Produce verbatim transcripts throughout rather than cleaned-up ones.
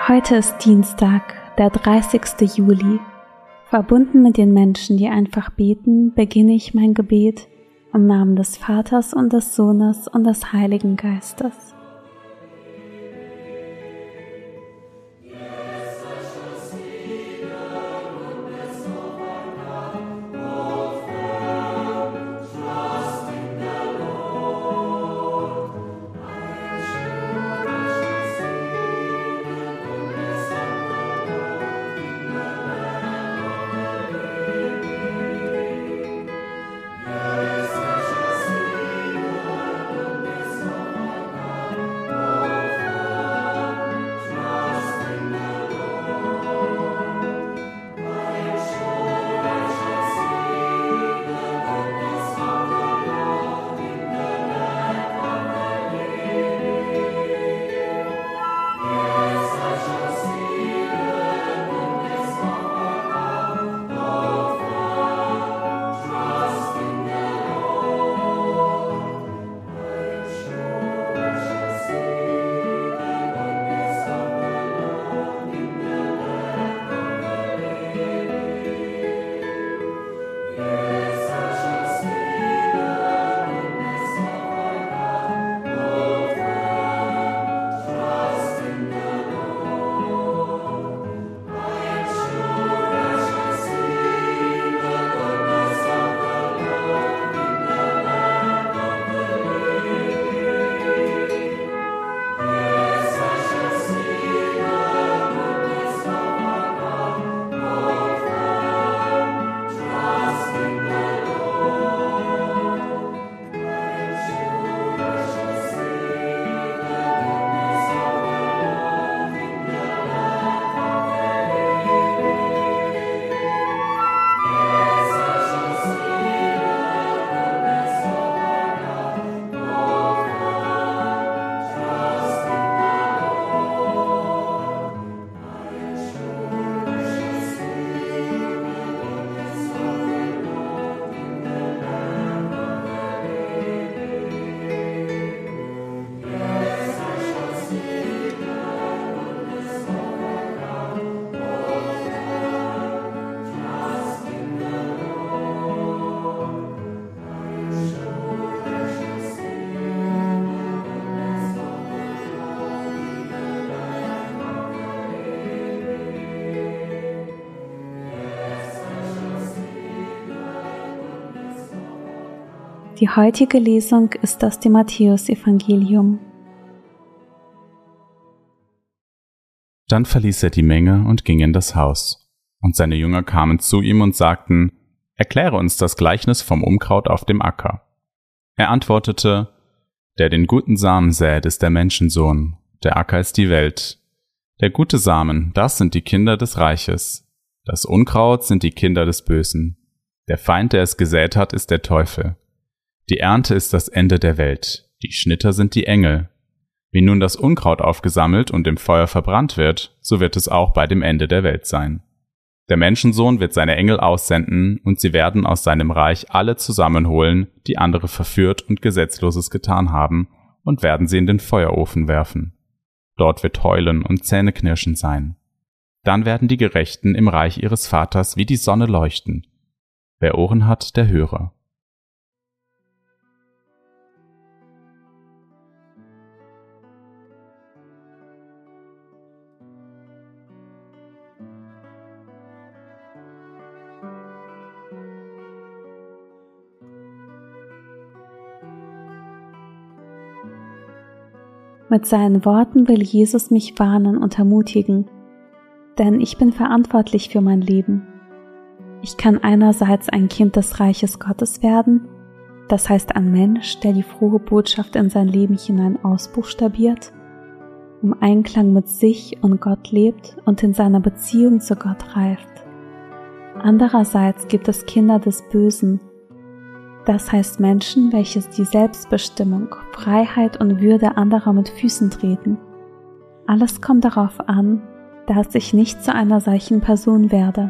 Heute ist Dienstag, der dreißigste Juli. Verbunden mit den Menschen, die einfach beten, beginne ich mein Gebet im Namen des Vaters und des Sohnes und des Heiligen Geistes. Die heutige Lesung ist aus dem Matthäusevangelium. Dann verließ er die Menge und ging in das Haus. Und seine Jünger kamen zu ihm und sagten: Erkläre uns das Gleichnis vom Unkraut auf dem Acker. Er antwortete: Der den guten Samen sät, ist der Menschensohn. Der Acker ist die Welt. Der gute Samen, das sind die Kinder des Reiches. Das Unkraut sind die Kinder des Bösen. Der Feind, der es gesät hat, ist der Teufel. Die Ernte ist das Ende der Welt. Die Schnitter sind die Engel. Wie nun das Unkraut aufgesammelt und im Feuer verbrannt wird, so wird es auch bei dem Ende der Welt sein. Der Menschensohn wird seine Engel aussenden, und sie werden aus seinem Reich alle zusammenholen, die andere verführt und Gesetzloses getan haben, und werden sie in den Feuerofen werfen. Dort wird Heulen und Zähneknirschen sein. Dann werden die Gerechten im Reich ihres Vaters wie die Sonne leuchten. Wer Ohren hat, der höre. Mit seinen Worten will Jesus mich warnen und ermutigen, denn ich bin verantwortlich für mein Leben. Ich kann einerseits ein Kind des Reiches Gottes werden, das heißt ein Mensch, der die frohe Botschaft in sein Leben hinein ausbuchstabiert, im Einklang mit sich und Gott lebt und in seiner Beziehung zu Gott reift. Andererseits gibt es Kinder des Bösen, das heißt Menschen, welche die Selbstbestimmung, Freiheit und Würde anderer mit Füßen treten. Alles kommt darauf an, dass ich nicht zu einer solchen Person werde.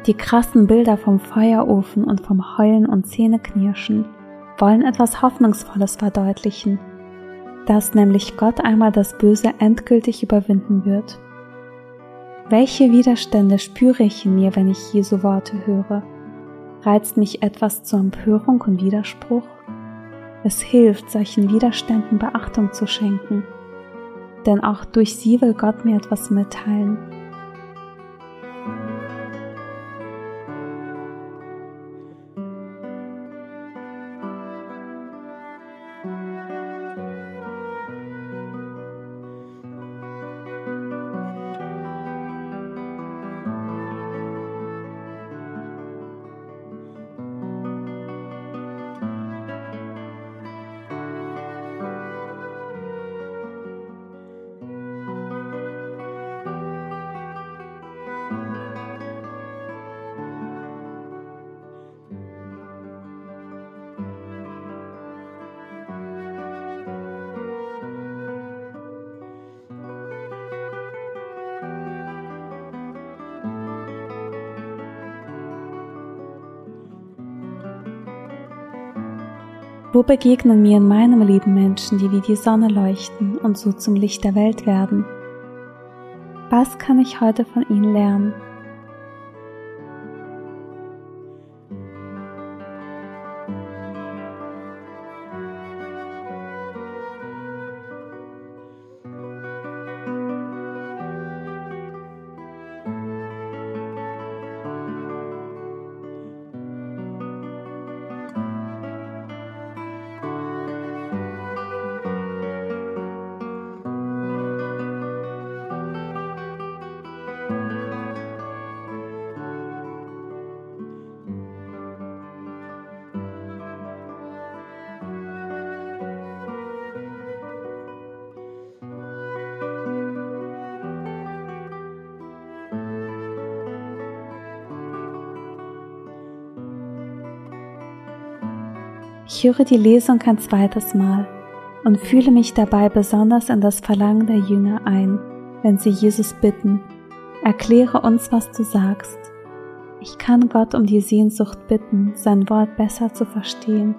Die krassen Bilder vom Feuerofen und vom Heulen und Zähneknirschen wollen etwas Hoffnungsvolles verdeutlichen, dass nämlich Gott einmal das Böse endgültig überwinden wird. Welche Widerstände spüre ich in mir, wenn ich Jesu Worte höre? Reizt mich etwas zur Empörung und Widerspruch? Es hilft, solchen Widerständen Beachtung zu schenken, denn auch durch sie will Gott mir etwas mitteilen. Wo begegnen mir in meinem Leben Menschen, die wie die Sonne leuchten und so zum Licht der Welt werden? Was kann ich heute von ihnen lernen? Ich höre die Lesung ein zweites Mal und fühle mich dabei besonders in das Verlangen der Jünger ein, wenn sie Jesus bitten: Erkläre uns, was du sagst. Ich kann Gott um die Sehnsucht bitten, sein Wort besser zu verstehen.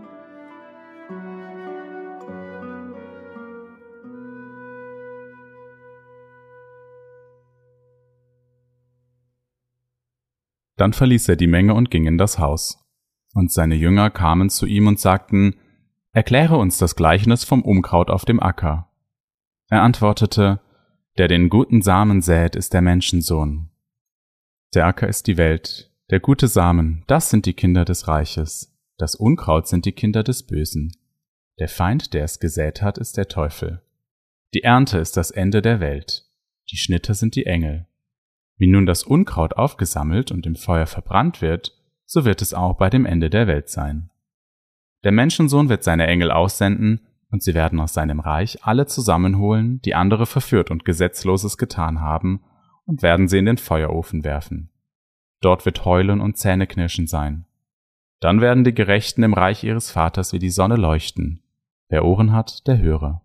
Dann verließ er die Menge und ging in das Haus. Und seine Jünger kamen zu ihm und sagten: Erkläre uns das Gleichnis vom Unkraut auf dem Acker. Er antwortete: Der den guten Samen sät, ist der Menschensohn. Der Acker ist die Welt, der gute Samen, das sind die Kinder des Reiches, das Unkraut sind die Kinder des Bösen. Der Feind, der es gesät hat, ist der Teufel. Die Ernte ist das Ende der Welt, die Schnitter sind die Engel. Wie nun das Unkraut aufgesammelt und im Feuer verbrannt wird, so wird es auch bei dem Ende der Welt sein. Der Menschensohn wird seine Engel aussenden, und sie werden aus seinem Reich alle zusammenholen, die andere verführt und Gesetzloses getan haben, und werden sie in den Feuerofen werfen. Dort wird Heulen und Zähneknirschen sein. Dann werden die Gerechten im Reich ihres Vaters wie die Sonne leuchten. Wer Ohren hat, der höre.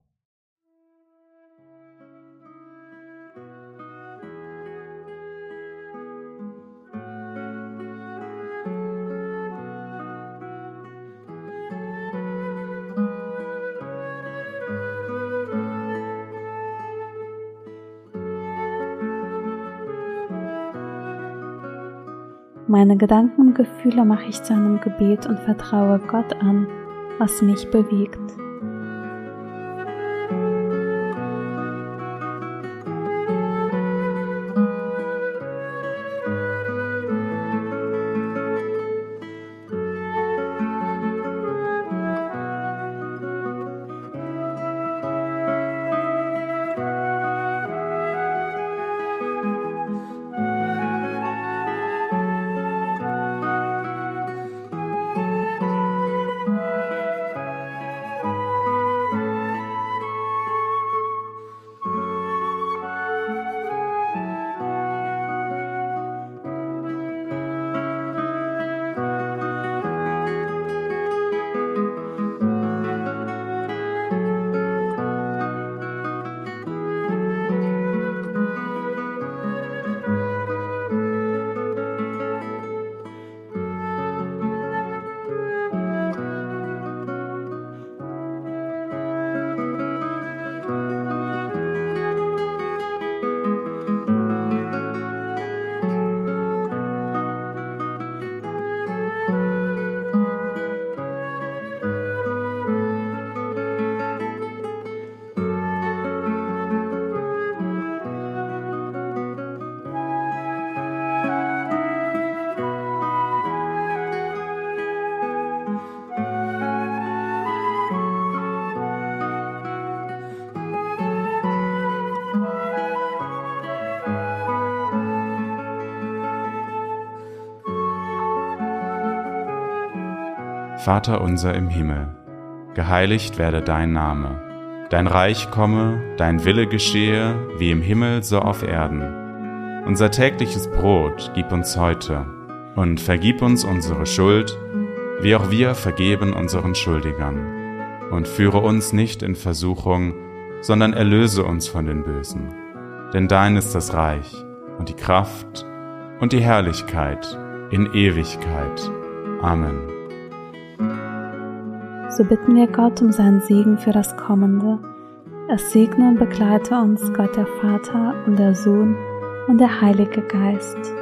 Meine Gedanken und Gefühle mache ich zu einem Gebet und vertraue Gott an, was mich bewegt. Vater unser im Himmel, geheiligt werde dein Name. Dein Reich komme, dein Wille geschehe, wie im Himmel so auf Erden. Unser tägliches Brot gib uns heute und vergib uns unsere Schuld, wie auch wir vergeben unseren Schuldigern. Und führe uns nicht in Versuchung, sondern erlöse uns von den Bösen. Denn dein ist das Reich und die Kraft und die Herrlichkeit in Ewigkeit. Amen. So bitten wir Gott um seinen Segen für das Kommende. Es segne und begleite uns Gott der Vater und der Sohn und der Heilige Geist.